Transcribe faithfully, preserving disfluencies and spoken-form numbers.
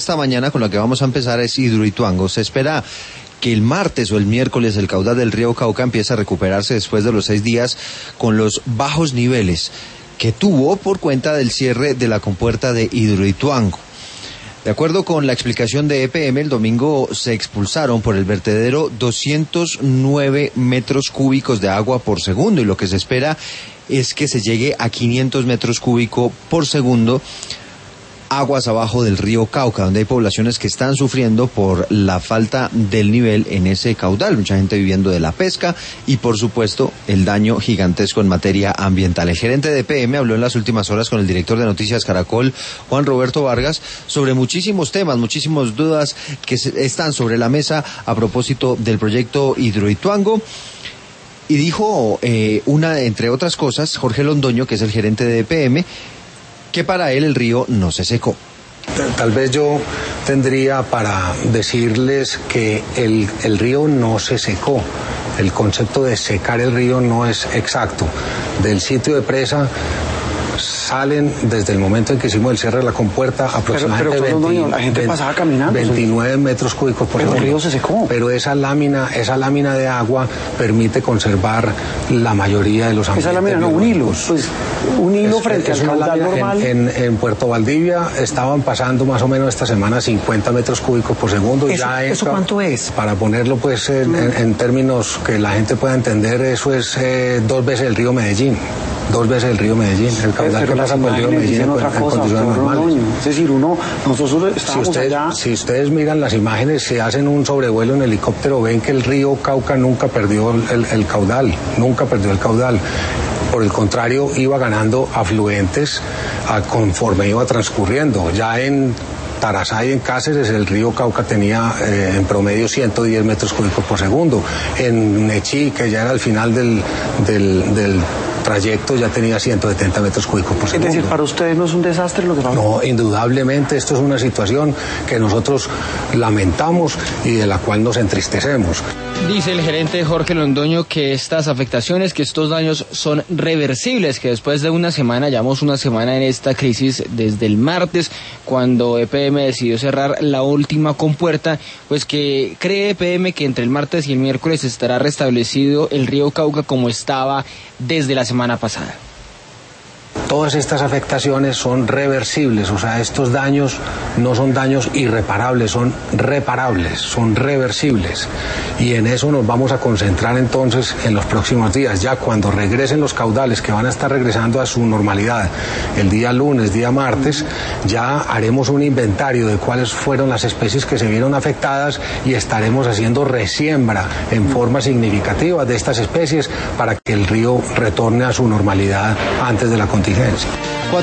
Esta mañana con la que vamos a empezar es Hidroituango. Se espera que el martes o el miércoles el caudal del río Cauca empiece a recuperarse después de los seis días con los bajos niveles que tuvo por cuenta del cierre de la compuerta de Hidroituango. De acuerdo con la explicación de E P M, el domingo se expulsaron por el vertedero doscientos nueve metros cúbicos de agua por segundo y lo que se espera es que se llegue a quinientos metros cúbicos por segundo aguas abajo del río Cauca, donde hay poblaciones que están sufriendo por la falta del nivel en ese caudal, mucha gente viviendo de la pesca y por supuesto el daño gigantesco en materia ambiental. El gerente de E P M habló en las últimas horas con el director de Noticias Caracol, Juan Roberto Vargas, sobre muchísimos temas, muchísimas dudas que están sobre la mesa a propósito del proyecto Hidroituango. Y dijo eh, una, entre otras cosas, Jorge Londoño, que es el gerente de E P M, que para él el río no se secó. Tal vez yo tendría para decirles que el, el río no se secó. El concepto de secar el río no es exacto. Del sitio de presa salen desde el momento en que hicimos el cierre de la compuerta aproximadamente pero, pero, veinte, no, no, la gente veinte, pasaba caminando, veintinueve metros cúbicos por segundo. Pero el río se secó. Pero esa lámina, esa lámina de agua permite conservar la mayoría de los ambientes. Esa lámina no, un hilo, pues un hilo es, frente es al caudal normal. En, en, en Puerto Valdivia estaban pasando más o menos esta semana cincuenta metros cúbicos por segundo. ¿Eso, ya ¿eso entra, cuánto es? Para ponerlo pues en, en, en términos que la gente pueda entender, eso es eh, dos veces el río Medellín. Dos veces el río Medellín, el caudal que pasa por el río Medellín en, otra en cosa, condiciones normales. Es decir, uno, nosotros estamos si ustedes, allá... Si ustedes miran las imágenes, se hacen un sobrevuelo en helicóptero, ven que el río Cauca nunca perdió el, el caudal, nunca perdió el caudal. Por el contrario, iba ganando afluentes a, conforme iba transcurriendo. Ya en Tarazá y en Cáceres el río Cauca tenía eh, en promedio ciento diez metros cúbicos por segundo. En Nechí, que ya era el final del, del, del trayecto, ya tenía ciento setenta metros cúbicos por segundo. Es decir, ¿para ustedes no es un desastre lo que pasa? No, indudablemente esto es una situación que nosotros lamentamos y de la cual nos entristecemos. Dice el gerente Jorge Londoño que estas afectaciones, que estos daños son reversibles, que después de una semana, llevamos una semana en esta crisis desde el martes, cuando E P M decidió cerrar la última compuerta, pues que cree E P M que entre el martes y el miércoles estará restablecido el río Cauca como estaba desde la semana pasada. Todas estas afectaciones son reversibles, o sea, estos daños no son daños irreparables, son reparables, son reversibles. Y en eso nos vamos a concentrar entonces en los próximos días, ya cuando regresen los caudales que van a estar regresando a su normalidad el día lunes, día martes, ya haremos un inventario de cuáles fueron las especies que se vieron afectadas y estaremos haciendo resiembra en forma significativa de estas especies para que el río retorne a su normalidad antes de la contingencia.